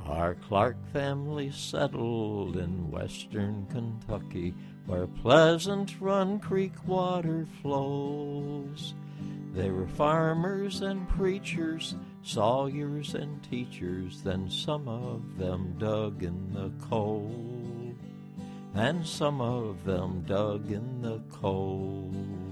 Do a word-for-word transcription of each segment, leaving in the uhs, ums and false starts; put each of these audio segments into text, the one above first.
Our Clark family settled in western Kentucky, where Pleasant Run Creek water flows. They were farmers and preachers, sawyers and teachers, then some of them dug in the coal, and some of them dug in the coal.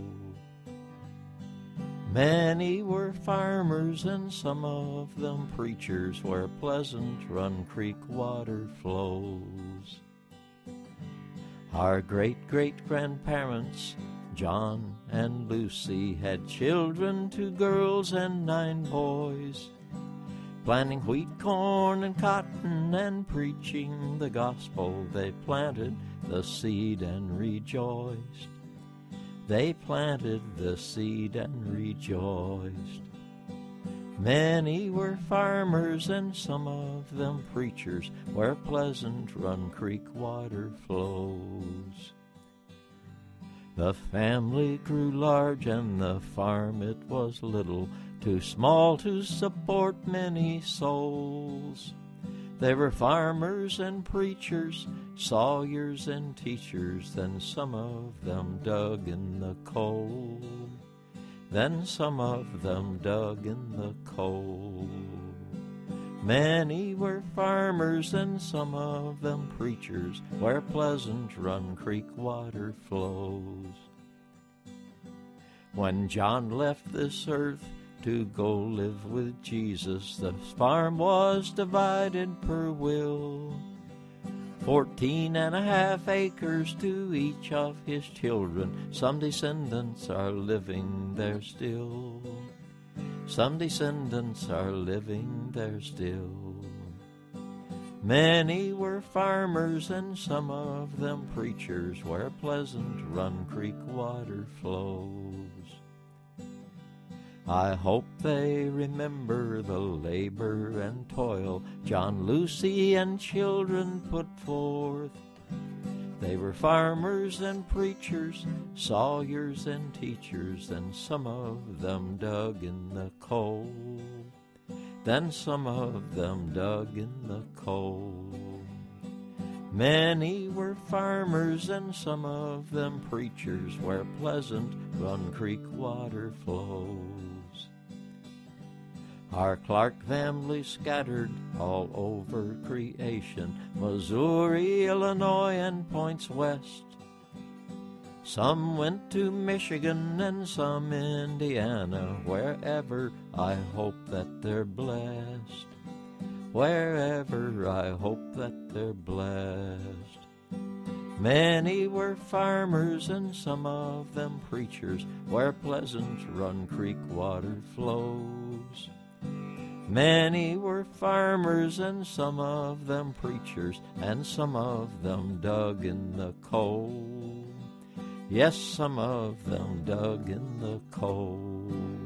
Many were farmers and some of them preachers, where Pleasant Run Creek water flows. Our great-great-grandparents, John and Lucy, had children, two girls and nine boys, planting wheat, corn, and cotton, and preaching the gospel. They planted the seed and rejoiced. They planted the seed and rejoiced. Many were farmers and some of them preachers, where Pleasant Run Creek water flows. The family grew large and the farm it was little, too small to support many souls. They were farmers and preachers, sawyers and teachers, then some of them dug in the coal. Then some of them dug in the coal. Many were farmers and some of them preachers, where Pleasant Run Creek water flows. When John left this earth to go live with Jesus, the farm was divided per will. Fourteen and a half acres to each of his children. Some descendants are living there still. Some descendants are living there still. Many were farmers and some of them preachers, where Pleasant Run Creek water flows. I hope they remember the labor and toil John, Lucy, and children put forth. They were farmers and preachers, sawyers and teachers, and some of them dug in the coal. Then some of them dug in the coal. Many were farmers and some of them preachers, where Pleasant Run Creek water flows. Our Clark family scattered all over creation, Missouri, Illinois, and points west. Some went to Michigan and some Indiana, wherever I hope that they're blessed. Wherever I hope that they're blessed. Many were farmers and some of them preachers, where Pleasant Run Creek water flows. Many were farmers and some of them preachers, and some of them dug in the coal. Yes, some of them dug in the coal.